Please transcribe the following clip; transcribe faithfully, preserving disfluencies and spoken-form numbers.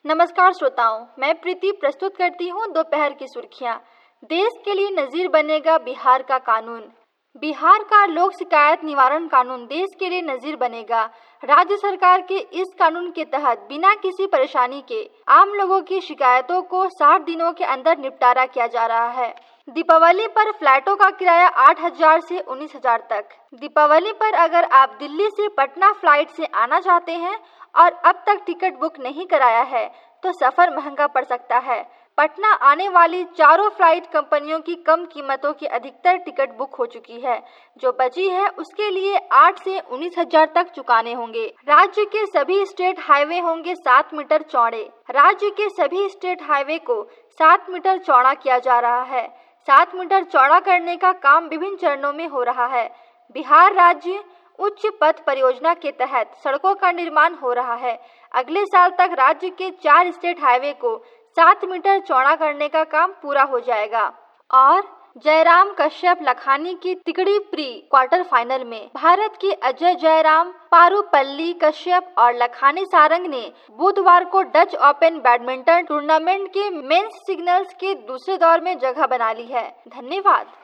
नमस्कार श्रोताओं, मैं प्रीति प्रस्तुत करती हूँ दोपहर की सुर्खियाँ। देश के लिए नजीर बनेगा बिहार का कानून। बिहार का लोक शिकायत निवारण कानून देश के लिए नजीर बनेगा। राज्य सरकार के इस कानून के तहत बिना किसी परेशानी के आम लोगों की शिकायतों को साठ दिनों के अंदर निपटारा किया जा रहा है। दीपावली पर फ्लैटों का किराया आठ हजार से उन्नीस हजार तक। दीपावली पर अगर आप दिल्ली से पटना फ्लाइट से आना चाहते हैं और अब तक टिकट बुक नहीं कराया है तो सफर महंगा पड़ सकता है। पटना आने वाली चारों फ्लाइट कंपनियों की कम कीमतों की अधिकतर टिकट बुक हो चुकी है। जो बची है उसके लिए आठ से उन्नीस हजार तक चुकाने होंगे। राज्य के सभी स्टेट हाईवे होंगे सात मीटर चौड़े। राज्य के सभी स्टेट हाईवे को सात मीटर चौड़ा किया जा रहा है। सात मीटर चौड़ा करने का काम विभिन्न चरणों में हो रहा है। बिहार राज्य उच्च पथ परियोजना के तहत सड़कों का निर्माण हो रहा है। अगले साल तक राज्य के चार स्टेट हाईवे को सात मीटर चौड़ा करने का काम पूरा हो जाएगा। और जयराम कश्यप लखानी की तिकड़ी प्री क्वार्टर फाइनल में भारत के अजय जयराम, पारुपल्ली कश्यप और लखानी सारंग ने बुधवार को डच ओपन बैडमिंटन टूर्नामेंट के मेंस सिंगल्स के दूसरे दौर में जगह बना ली है। धन्यवाद।